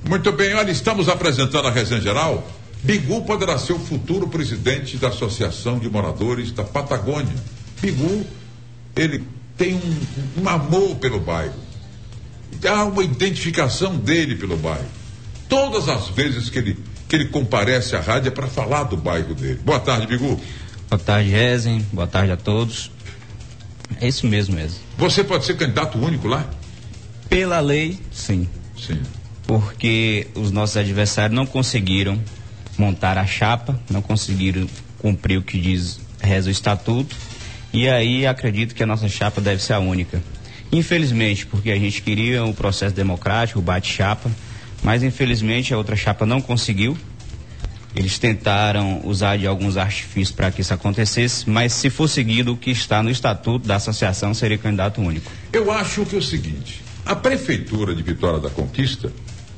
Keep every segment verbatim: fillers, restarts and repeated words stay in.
Muito bem, olha, estamos apresentando a resenha geral. Bigu poderá ser o futuro presidente da Associação de Moradores da Patagônia. Bigu, ele tem um, um amor pelo bairro. Há uma identificação dele pelo bairro. Todas as vezes que ele, que ele comparece à rádio é para falar do bairro dele. Boa tarde, Bigu. Boa tarde, Rezen. Boa tarde a todos. É isso mesmo mesmo. Você pode ser candidato único lá? Pela lei, sim. Sim. Porque os nossos adversários não conseguiram montar a chapa, não conseguiram cumprir o que diz, reza o estatuto, e aí acredito que a nossa chapa deve ser a única. Infelizmente, porque a gente queria um processo democrático, o bate-chapa, mas infelizmente a outra chapa não conseguiu. Eles tentaram usar de alguns artifícios para que isso acontecesse, mas se for seguido o que está no estatuto da associação, seria candidato único. Eu acho que é o seguinte, a Prefeitura de Vitória da Conquista,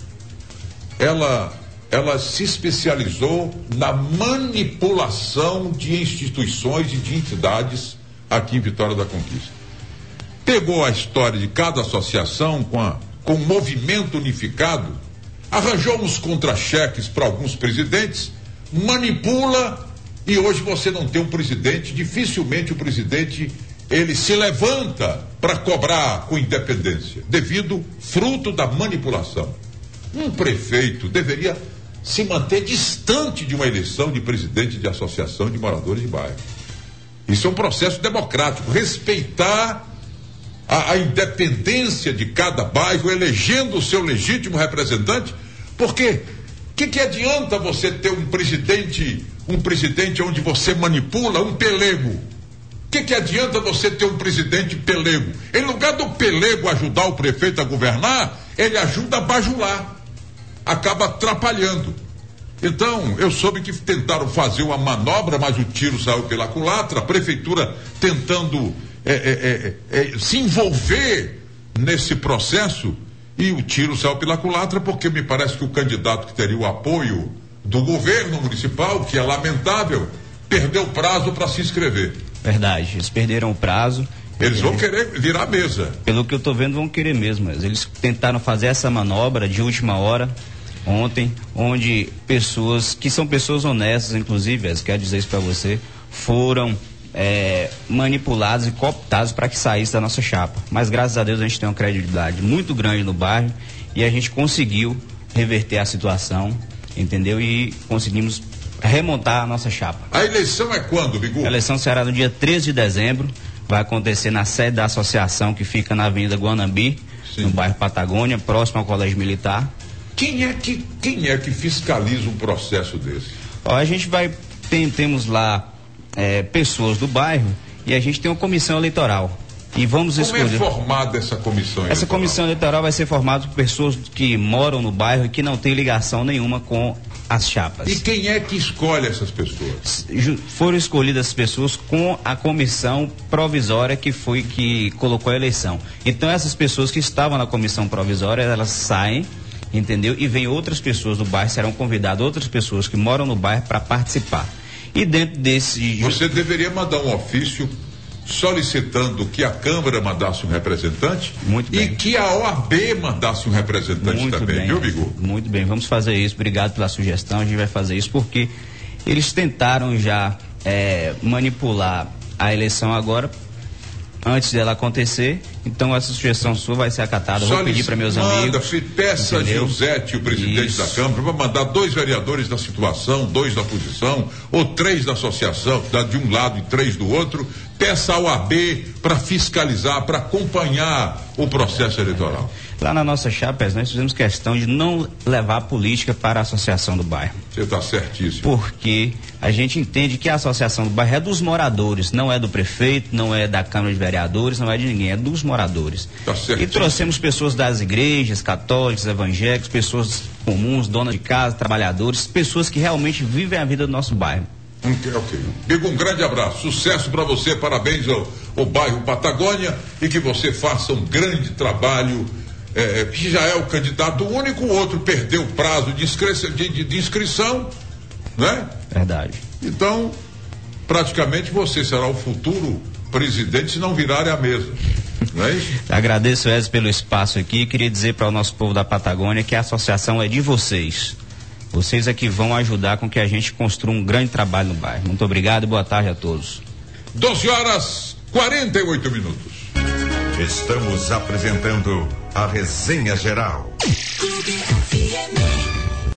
ela, ela se especializou na manipulação de instituições e de entidades aqui em Vitória da Conquista. Pegou a história de cada associação com, a, com um movimento unificado, arranjou uns contra-cheques para alguns presidentes, manipula, e hoje você não tem um presidente, dificilmente o presidente ele se levanta para cobrar com independência, devido fruto da manipulação. Um prefeito deveria se manter distante de uma eleição de presidente de associação de moradores de bairro. Isso é um processo democrático, respeitar a, a independência de cada bairro, elegendo o seu legítimo representante, porque o que, que adianta você ter um presidente, um presidente onde você manipula um pelego? O que, que adianta você ter um presidente pelego? Em lugar do pelego ajudar o prefeito a governar, ele ajuda a bajular, acaba atrapalhando. Então, eu soube que tentaram fazer uma manobra, mas o tiro saiu pela culatra, a prefeitura tentando é, é, é, é, se envolver nesse processo, e o tiro saiu pela culatra, porque me parece que o candidato que teria o apoio do governo municipal, que é lamentável, perdeu o prazo para se inscrever. Verdade, eles perderam o prazo. Eles vão querer virar a mesa. Pelo que eu estou vendo, vão querer mesmo. Eles tentaram fazer essa manobra de última hora, ontem, onde pessoas, que são pessoas honestas, inclusive, quero dizer isso para você, foram é, manipulados e cooptados para que saísse da nossa chapa. Mas graças a Deus a gente tem uma credibilidade muito grande no bairro e a gente conseguiu reverter a situação, entendeu? E conseguimos remontar a nossa chapa. A eleição é quando, Bigu? A eleição será no dia treze de dezembro, vai acontecer na sede da associação que fica na Avenida Guanambi, sim, no bairro Patagônia, próximo ao Colégio Militar. Quem é que, quem é que fiscaliza um processo desse? Ó, a gente vai, tem, temos lá é, pessoas do bairro e a gente tem uma comissão eleitoral. E vamos Como escolher. é formada essa comissão eleitoral? Essa comissão eleitoral vai ser formada por pessoas que moram no bairro e que não tem ligação nenhuma com as chapas. E quem é que escolhe essas pessoas? Foram escolhidas as pessoas com a comissão provisória que foi que colocou a eleição. Então essas pessoas que estavam na comissão provisória, elas saem, entendeu? E vem outras pessoas do bairro, serão convidadas outras pessoas que moram no bairro para participar. E dentro desse... Você deveria mandar um ofício solicitando que a Câmara mandasse um representante. Muito bem. E que a O A B mandasse um representante muito também, bem, viu, Bigu? Muito bem, vamos fazer isso. Obrigado pela sugestão, a gente vai fazer isso porque eles tentaram já é, manipular a eleição agora, antes dela acontecer. Então essa sugestão sua vai ser acatada. Vou pedir para meus manda, amigos. Peça a Gilzete, o presidente isso. da Câmara, para mandar dois vereadores da situação, dois da posição, ou três da associação, de um lado e três do outro. Peça ao A B para fiscalizar, para acompanhar o processo eleitoral. Lá na nossa chapa, nós fizemos questão de não levar a política para a associação do bairro. Você está certíssimo. Porque a gente entende que a associação do bairro é dos moradores, não é do prefeito, não é da Câmara de Vereadores, não é de ninguém, é dos moradores. Tá certo. E trouxemos pessoas das igrejas, católicas, evangélicas, pessoas comuns, donas de casa, trabalhadores, pessoas que realmente vivem a vida do nosso bairro. Ok, ok. Bigo, um grande abraço, sucesso para você, parabéns ao, ao bairro Patagônia e que você faça um grande trabalho, é, que já é o candidato único, o outro perdeu o prazo de, inscri de, de, de inscrição, né? Verdade. Então, praticamente você será o futuro presidente se não virarem a mesa. Não é isso? Agradeço, Ezio, pelo espaço aqui. Queria dizer para o nosso povo da Patagônia que a associação é de vocês. Vocês é que vão ajudar com que a gente construa um grande trabalho no bairro. Muito obrigado e boa tarde a todos. doze horas e quarenta e oito minutos. Estamos apresentando a Resenha Geral. Clube F M.